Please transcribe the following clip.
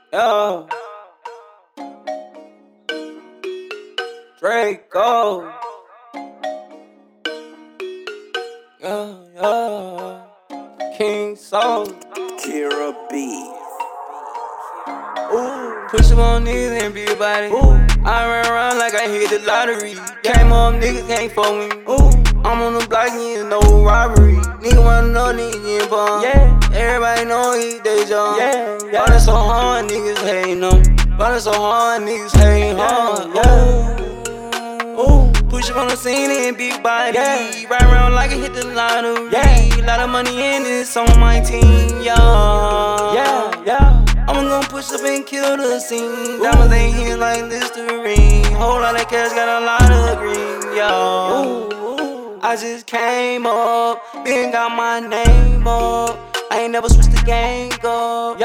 Yo, Draco. Yo, King Soul. Kira B. Ooh, push up on niggas and be about it. Ooh, I ran around like I hit the lottery. Came up, niggas can't fuck with me. Ooh, I'm on the block, yeah, no robbery. Nigga wanna know, nigga getting bummed. Yeah, everybody know he they jump. Yeah, ballin' so hard, niggas hatin' them. Ballin' so hard, niggas hatin' hard. Ooh, push up on the scene and big body. Ride around like I hit the lottery. Lot of money in this on my team, I'm gonna push up and kill the scene. Diamonds ain't here like Listerine. Whole lot of cash, got a lot of green, I just came up, then got my name up. I ain't never switched the gang up.